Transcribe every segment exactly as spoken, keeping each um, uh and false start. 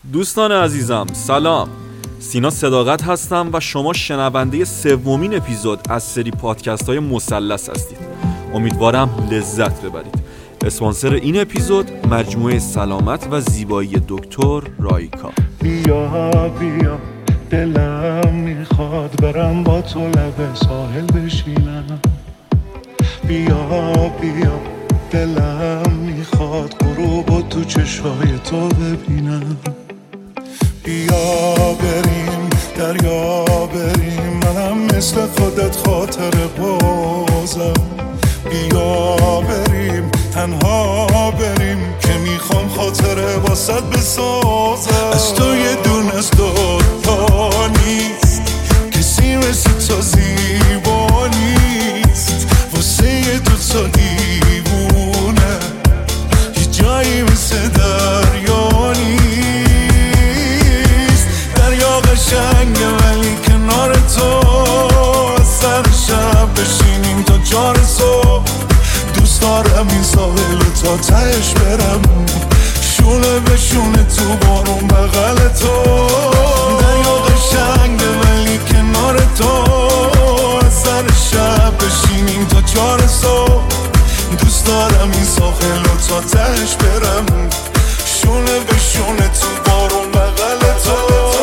دوستان عزیزم سلام، سینا صداقت هستم و شما شنونده سومین اپیزود از سری پادکست های مثلث هستید. امیدوارم لذت ببرید. اسپانسر این اپیزود مجموعه سلامت و زیبایی دکتر رایکا. بیا بیا دلم میخواد برم با تو لب ساحل بشینم. بیا بیا دلم میخواد غروبو تو چشای تو ببینم. بیا بریم دریا بریم، منم مثل خودت خاطر بازم. بیا بریم تنها بریم که میخوام خاطره واسط بسازم. از تو یه دون از دوتا نیست، کسی مثل تو زیبا نیست. واسه یه دوتا دیوونه یه جایی مثل دریا نیست. دریا قشنگه ولی کنار تو سر شب بشینیم تا چار صبح. دوست دارم این ساحل تا تهش برم، شونه به شونه تو بارون بغل تو. دریا قشنگه ولی کنار تو سر شب بشینیم تا چار صبح. دوست دارم این ساحل تا تهش برم، شونه به شونه تو بارون بغل تو.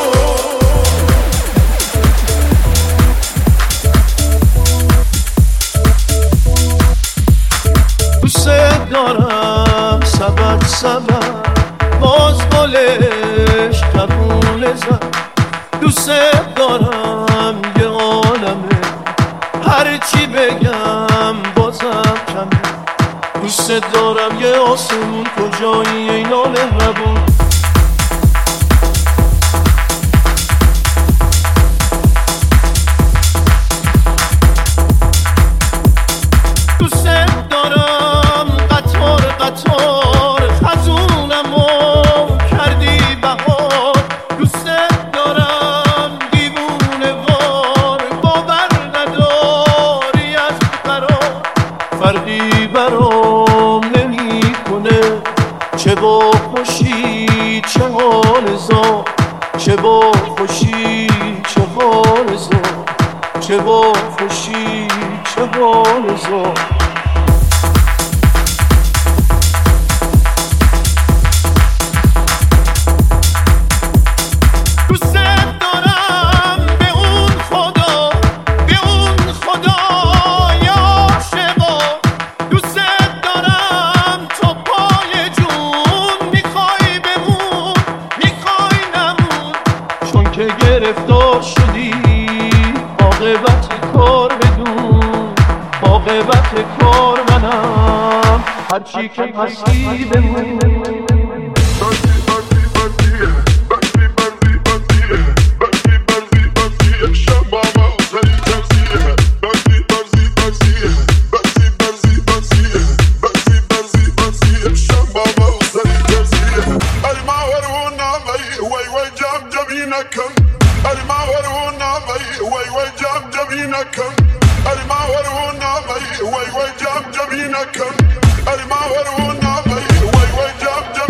دوست دارم سبب سبب باز گلش قبول زد. دوست دارم یه عالمه هرچی بگم بازم کمه. دوست دارم یه آسمون کجایی اینا مهربون. چه با خوشی چه حال زا، چه با خوشی چه حال زا، چه با خوشی چه حال زا. گرفتار شدی عاقبت کار بدون، عاقبت کار منم هرچی که هستی بمون. Ari ma waru na mai wai wai jam jam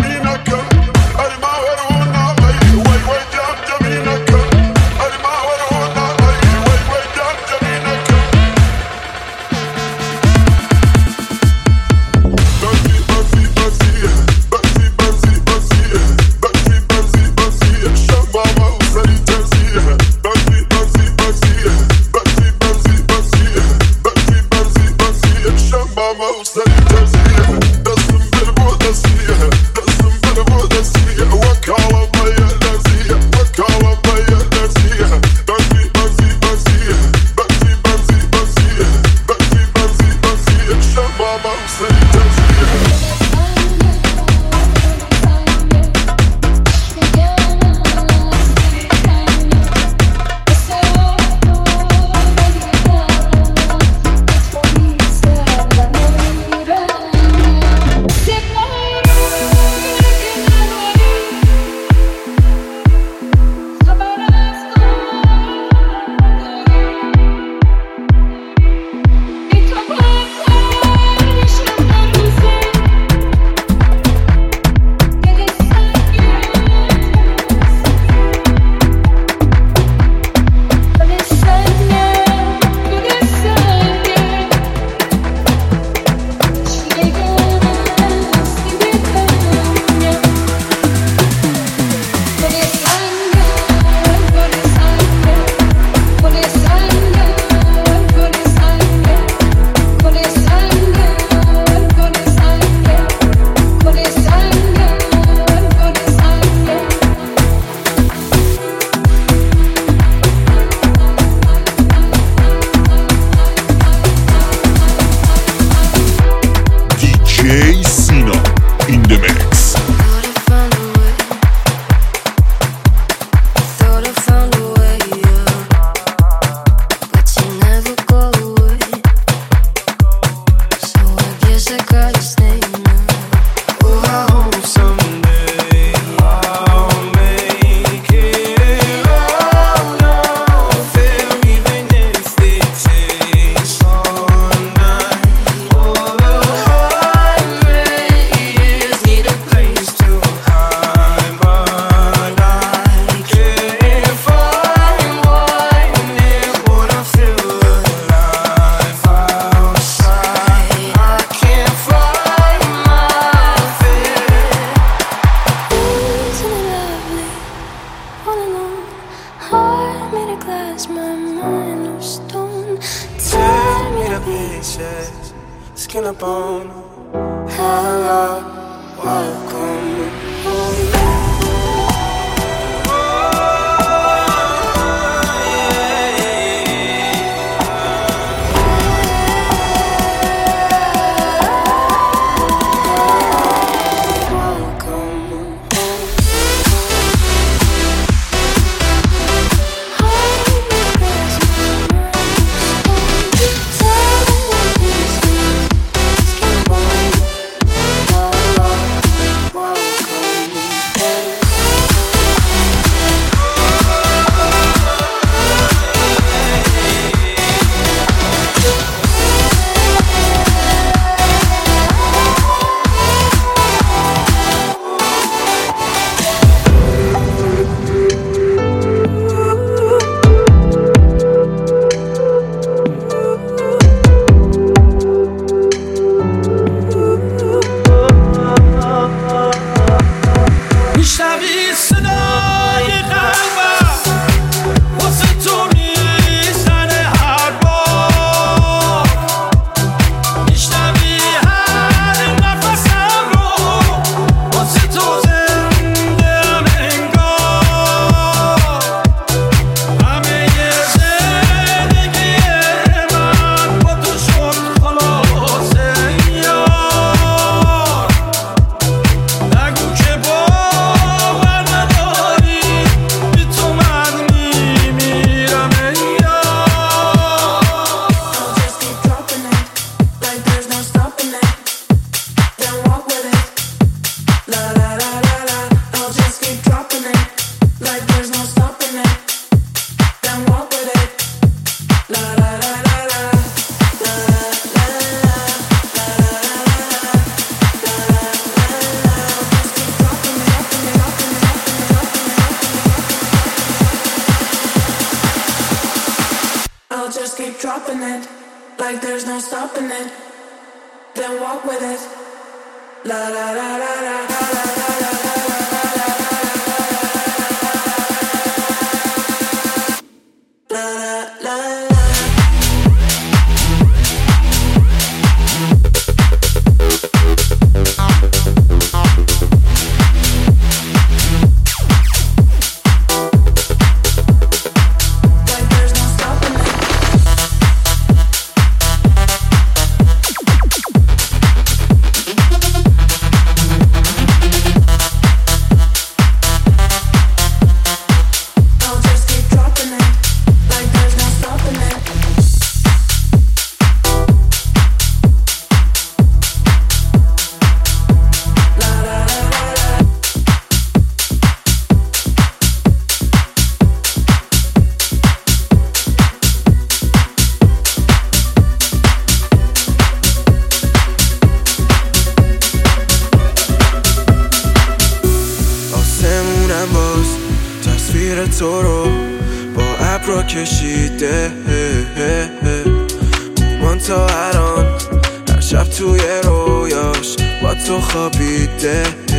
تو رو با ابرا کشیده من تا الان هر شب توی رویاش با تو خوابیده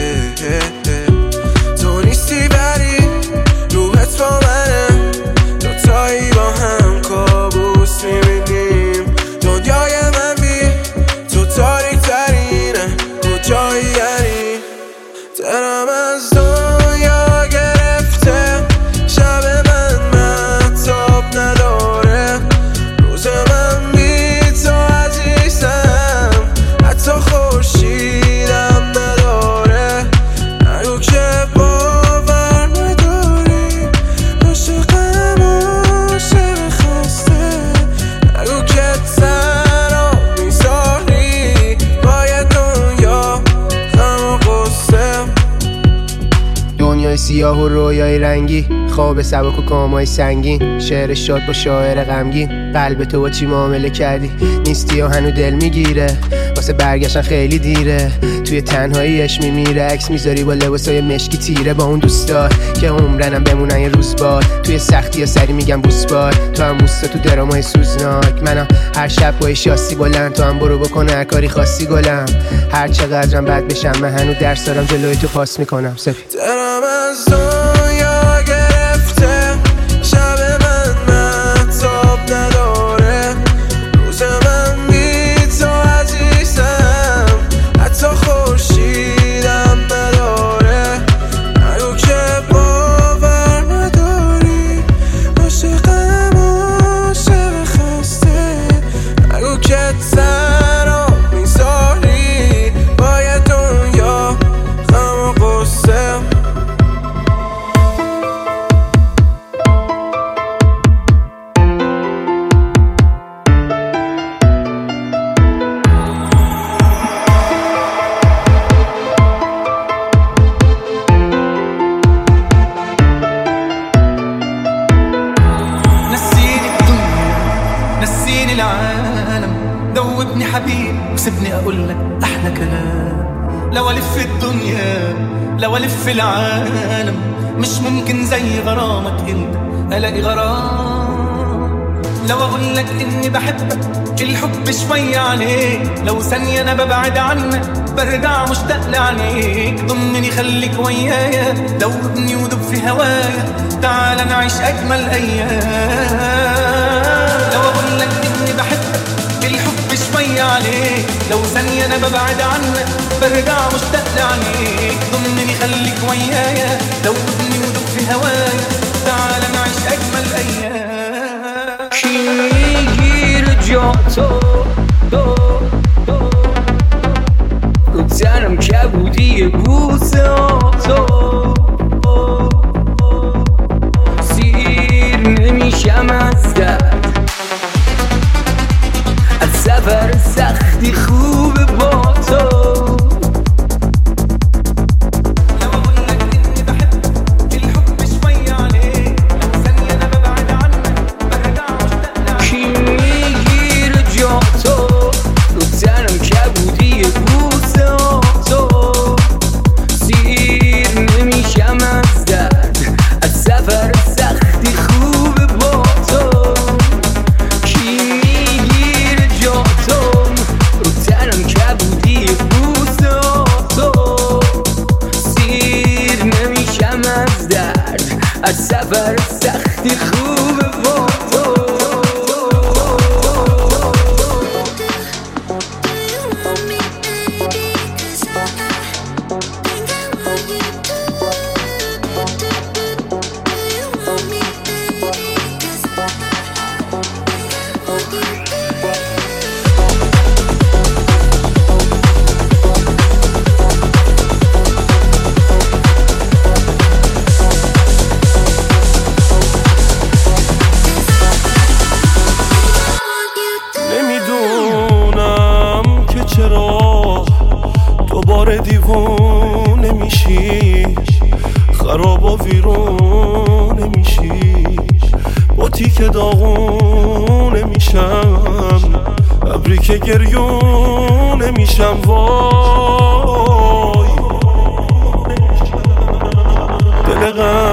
تو نیستی ولی روحت با منه دوتایی با هم کابوس میبینیم دنیای من بی تو تاریک ترینه کجایی یعنی دلم از دنیا گرفته شب من مهتاب نداره روز من بی تو عزیزم حتی خورشیدم نداره نگو که باور نداری عاشقم عاشق خسته نگو که تنها میذاری باید دنیا غم و غصه دنیای سیاه و رویای رنگی خواب سبک و کامای سنگین شعر شاد با شاعر غمگین قلب تو با چی معامله کردی نیستی و هنو دل میگیره واسه برگشتن خیلی دیره توی تنهاییش میمیره عکس میذاری با لباسای مشکی تیره با اون دوستا که عمرنم بمونن یه روز باد توی سختی یا سری میگم بوس باد تو هم بوستا تو درامای سوزناک منم هر شب با شاسی بلند تو هم برو بکنه هر کاری خاصی گلم هر چقدرم بد بشم من هنو درس دارم جلوی تو پاس میکنم سفید دلم از دنیا گرفته شب من مهتاب نداره روز من بی تو عزیزم حتی خورشیدم الدنيا لو الف العالم مش ممكن زي غرامك انت الاقي غرام. لو اقول لك اني بحبك الحب شوية عليك، لو ثانية انا ببعد عنك برجع مشتاق لعينيك. ضمني خليك ويايا دوبني ودوب في هوايا، تعال نعيش اجمل ايام. لو اقول لك اني بحبك الحب شوية عليك، لو ثانية انا ببعد عنك برجع مشتاق لعينيك. ضمني خليك ويايا دوبني ودوب في هوايا، تعال نعيش اجمل ايام. میگیر جا تو تو تو رو تنم کبودی بوسه تو سیر نمیشم از درد، از سفر سختی خوب با تو. از سفر سختی خوب با تو. دیوانه میشی، خراب و ویرانه میشی، با تیک داغونه میشم، ابری که گریونه میشم. وای دل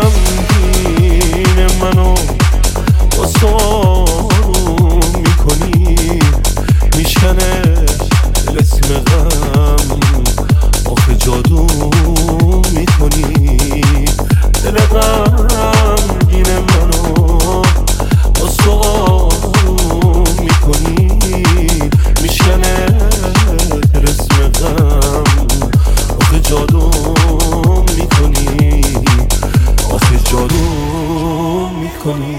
غمگین منو با سارون میکنی، میشکنه دل اسم غم، آخه جادو میکنی. دل غمگین منو با سارون میکنی، میشکنه دل اسم غم، آخه جادو میکنی، آخه جادو میکنی.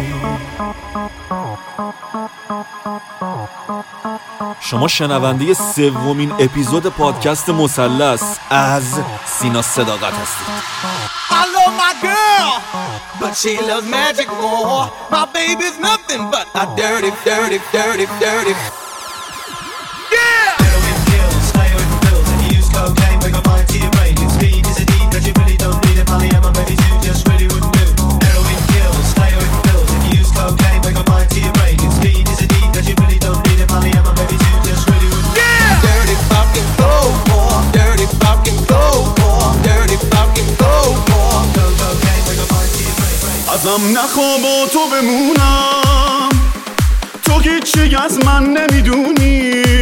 شما شنونده سومین اپیزود پادکست مثلث از سینا صداقت هستید. I love my girl, but she loves magic more. My baby's nothing but a dirty, dirty, dirty, dirty. Yeah! Heroin kills, heroin pills, and you use cocaine, bring a mind to your brain. Your speed is a deed that you really don't need it. Polyamor, baby, you just really wouldn't do. Heroin kills, heroin pills, and you use cocaine, bring a mind to your brain. Your speed is a deed that you really don't need it. Polyamor, baby, you just really wouldn't do. Yeah! Dirty fucking go more, dirty fucking go more, dirty fucking go more. Go cocaine, bring a mind to your brain. ازم نخوا با تو بمونم، تو هیچی از من نمیدونی.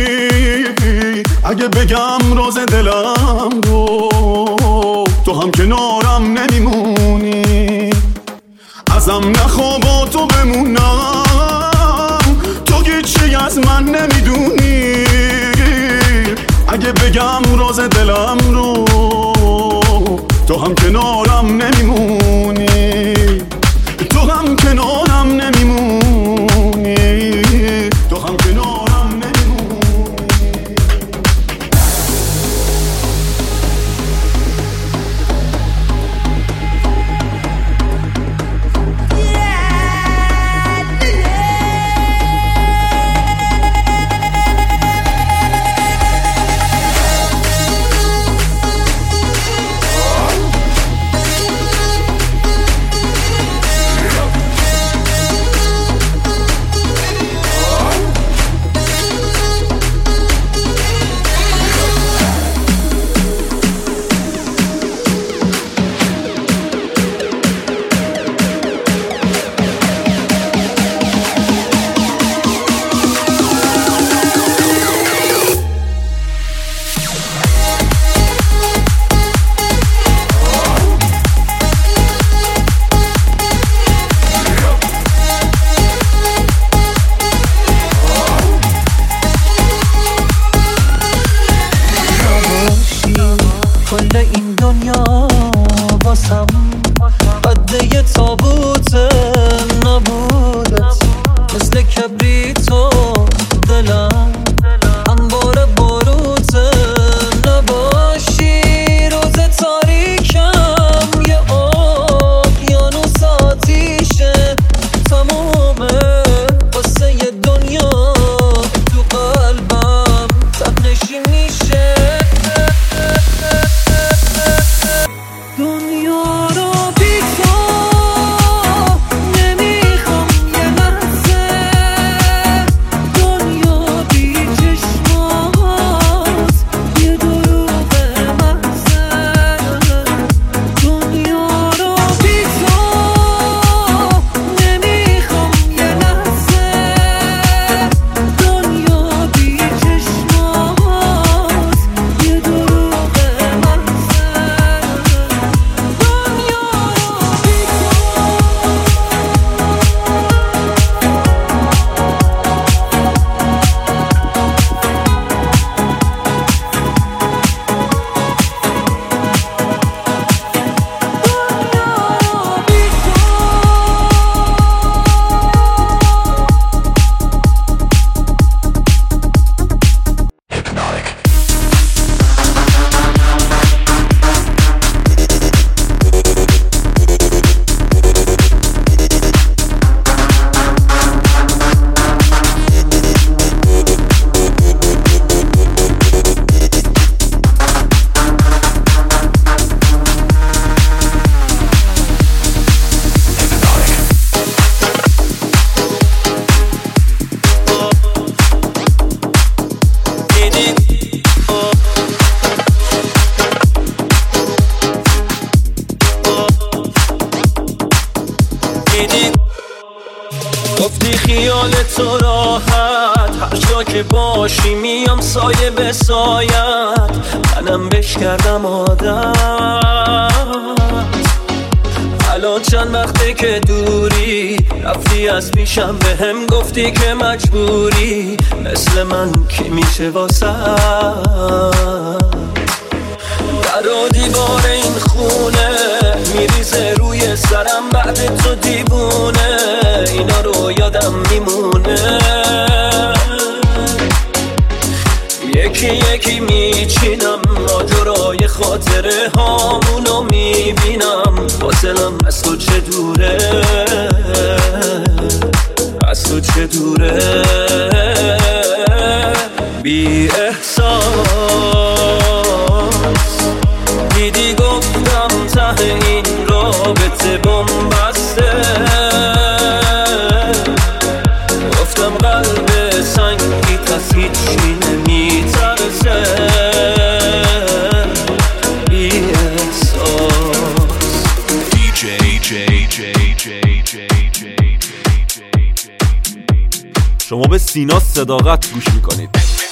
اگه بگم راز دلم رو تو هم کنارم نمیمونی. ازم نخوا با تو بمونم، تو هیچی از من نمیدونی. اگه بگم راز دلم رو تو هم کنارم نمیمونی. تو هم کنارم نمیمونی، تو هم کنارم نمیمونی. دنیا واسم قده تابوت نبودت، مثل کبریتو دلم انبار باروت نباشی. روز تاریکم یه اقیانوس آتیشه، تمومه واسه یه دنیا تو قلبم تنشی میشه. دنیا رو بی تو نمیخوام یه لحظه، دنیا بی چشمات یه دروغ محضه. دنیا رو بی تو نمیخوام یه لحظه، دنیا بی چشمات یه دروغ محضه. گفتی خیال تو راحت، هر جا که باشی میام سایه به سایت، منم بش کردم عادت. الان چند وقته که دوری، رفتی از پیشم به هم گفتی که مجبوری، مثل من کی میشه واسه در و دیوار این خونه میریزه روی سرم بعد تو دیوونه، اینا رو یادم میمونه. یکی یکی میچینم ماجرای خاطره هامونو میبینم، فاصلم از تو چه دوره، از تو چه دوره. بی احساس دیدی گفتم ته این رابطه بنبسته، گفتم قلب سنگی پس هیچی نمیترسه. بی احساس دی جی جی جی جی جی شما به سینا صداقت گوش میکنید.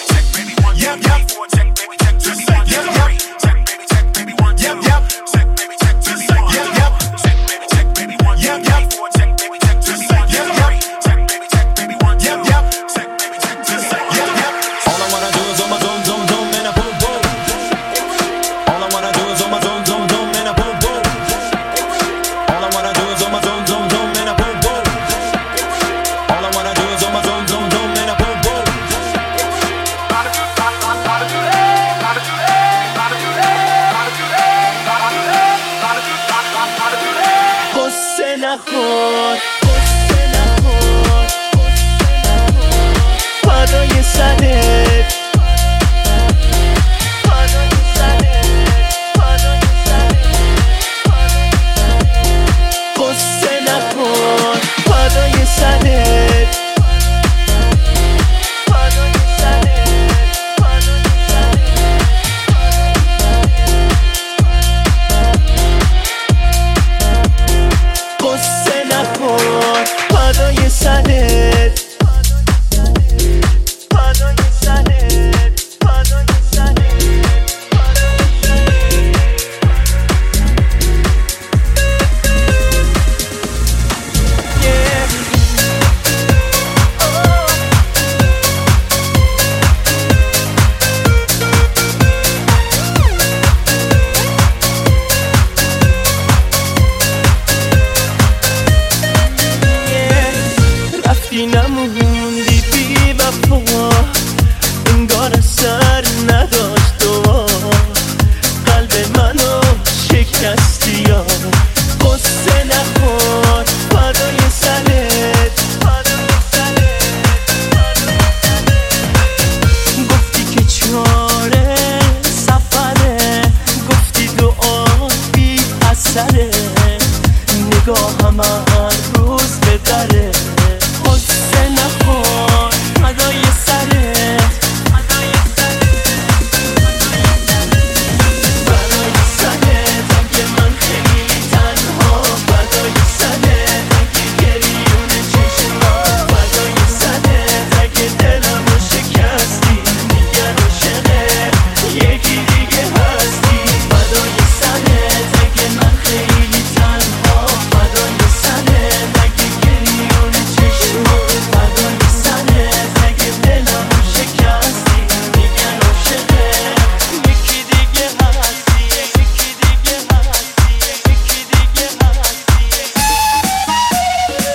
نخور قصه نخور پادای سرت پادای سرت پادای سرت قصه نخور پادای سرت پادای سرت پادای قصه نخور پادای سرت پادای شکستی یا قصه نخور فدای سرت فدای سرت گفتی که چاره سفره گفتی دعا بی اثره نگاهم هر روز به دره قصه نخور فدای سرت فدای سرت فدای سرت اگه من خیلی تنها فدای سرت اگه گریون چشما فدای سرت اگه دلمو شکستی دیگر عاشقه یکی دیگه هستی فدای سرت اگه من خیلی تنها فدای سرت اگه گریون چشما فدای سرت اگه دلمو شکستی دیگر عاشقه یکی دیگه هستی یکی دیگه هستی یکی دیگه هستی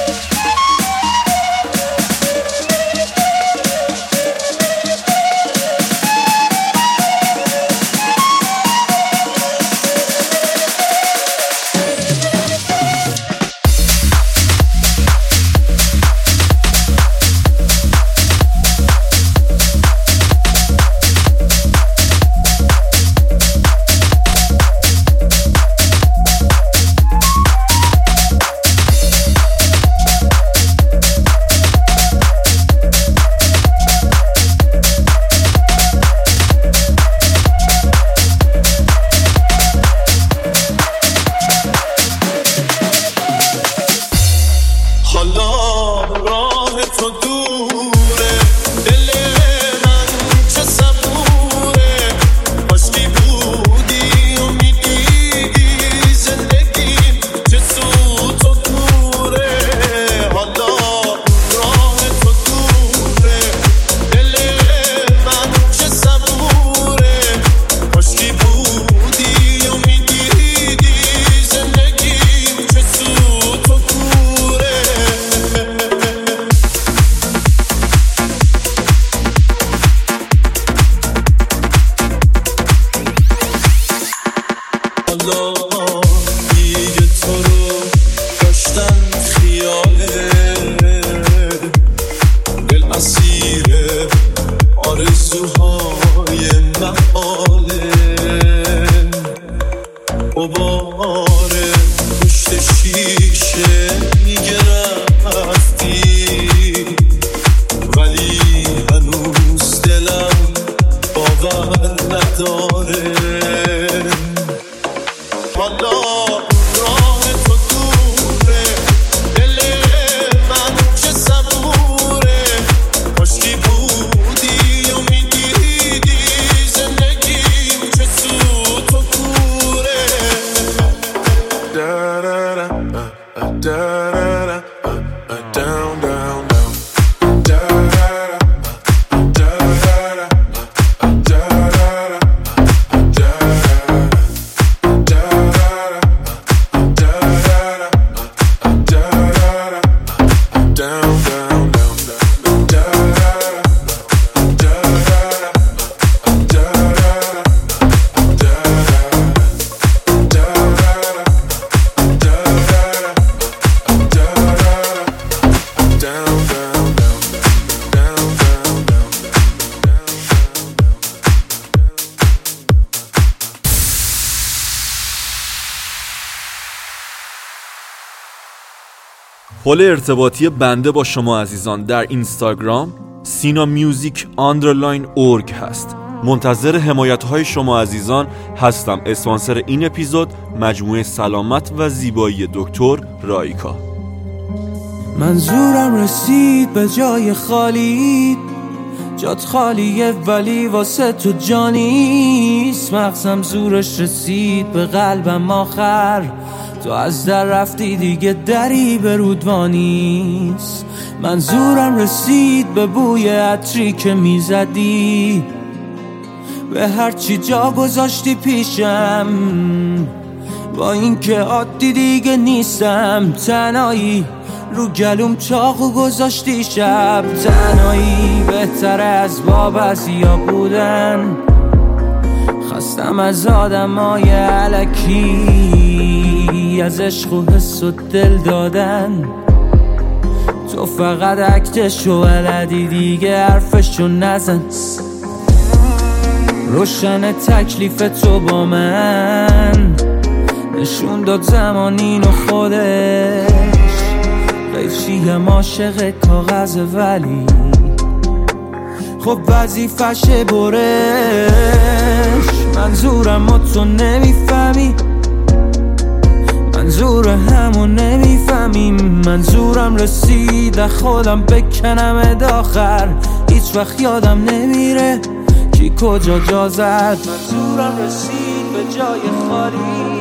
حالا راه تو دوره دل من چه صبوره کاشکی بودی و میدیدی زندگیم چه سوت و کوره حالا راه تو دوره دل من چه صبوره کاشکی بودی و میدیدی زندگیم چه سوت و کوره حالا دیگه تو رو داشتم خیاله دل اسیر آرزوهای محاله غبار پشت شیشه میگه رفتی ولی هنوز دلم باور نداره حالا راه تو دوره دل من چه صبوره کاشکی بودی و میدیدی زندگیم چه سوت و کوره Da-da-da, uh, uh, da-da-da, uh, uh, down, down, down. Da-da-da, uh, da-da-da, uh, uh, da-da-da, uh, da-da-da, down, down, down, down. پل ارتباطی بنده با شما عزیزان در اینستاگرام سینا میوزیک آندرلاین اورگ هست. منتظر حمایت های شما عزیزان هستم. اسپانسر این اپیزود مجموعه سلامت و زیبایی دکتر رایکا. منظورم رسید به جای خالی، جات خالیه ولی واسه تو جانیست. مغزم زورش رسید به قلبم آخر، تو از در رفتی دیگه دری به رودوانیست. منظورم رسید به بوی عطری که میزدی، به هرچی جا گذاشتی پیشم، با این که عادی دیگه نیستم. تنهایی رو گلوم چاقو گذاشتی شب، تنهایی بهتره از با بعضیا بودن. خسته خستم از آدمای الکی، از عشق و حس و دل دادن. تو فقط عکتشو بلدی دیگه حرفشو نزن. روشن تکلیف تو با من نشون داد زمان اینو خودش. قیچیم عاشق کاغذ ولی خب وظیفشه برش. منظورم و تو نمیفهمی، منظور همون نمیفهمی. منظورم رسید خودم بکنم داخر، هیچ وقت یادم نمیره کی کجا جا زد. منظورم رسید به جای خالی،